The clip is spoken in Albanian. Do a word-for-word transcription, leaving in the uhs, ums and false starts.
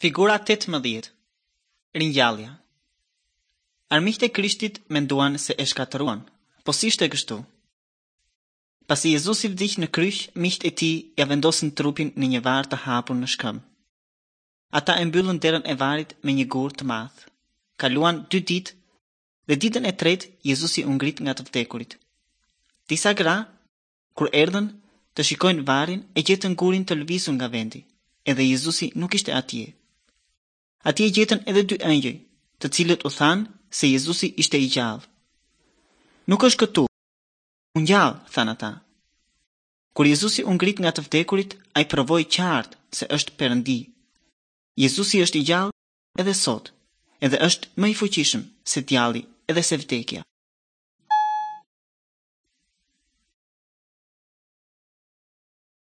Figura tetëmbëdhjetë. Ringjallja. Armiqtë e Krishtit menduan se e shkatëruan, po si ishte kështu? Pasi Jezusi vdiq në kryq, miqtë e tij ja vendosën trupin në një varr të hapur në shkëm. Ata e mbyllën derën e varrit me një gur të madh. Kaluan dy ditë dhe ditën e tretë Jezusi u ngrit nga të vdekurit. Disa gra, kur erdhën të shikojnë varrin, e gjetën gurin të lëvizur nga vendi, edhe Jezusi nuk ishte atje. Atje gjetën edhe dy ëngjëj, të cilët u thanë se Jezusi ishte i gjallë. Nuk është këtu, u ngjall, thanë ata. Kur Jezusi u ngrit nga të vdekurit, ai provoi qartë se është Perëndi. Jezusi është i gjallë edhe sot, edhe është më i fuqishëm se djalli edhe se vdekja.